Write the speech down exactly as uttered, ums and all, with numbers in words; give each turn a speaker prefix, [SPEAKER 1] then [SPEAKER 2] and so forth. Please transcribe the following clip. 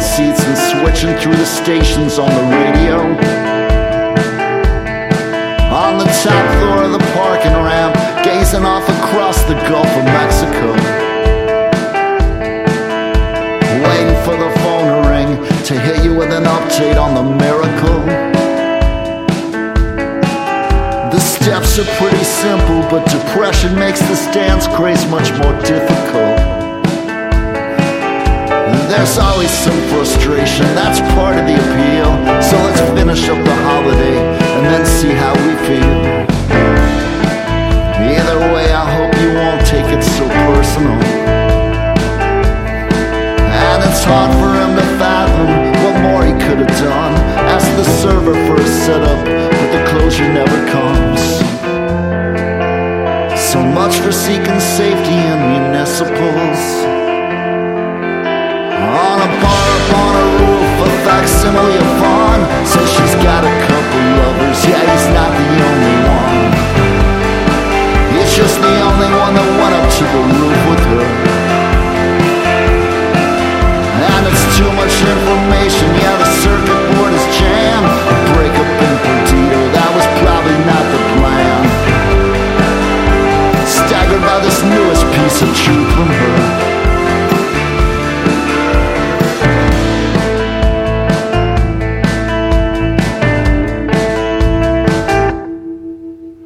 [SPEAKER 1] seats and switching through the stations on the radio. On the top floor of the parking ramp, gazing off across the Gulf of Mexico, waiting for the phone to ring to hit you with an update on the miracle. The steps are pretty simple, but depression makes the dance craze much more difficult. There's always some frustration, that's part of the appeal. So let's finish up the holiday and then see how we feel. Either way, I hope you won't take it so personal. And it's hard for him to fathom what more he could have done. Ask the server for a setup, but the closure never comes. So much for seeking safety in municipals. On a bar up on a roof, a facsimile of Vaughn. So she's got a couple lovers, yeah, he's not the only one. He's just the only one that went up to the roof with her. And it's too much information, yeah, the circuit board is jammed. A breakup in Perdido, that was probably not the plan. Staggered by this newest piece of truth from her.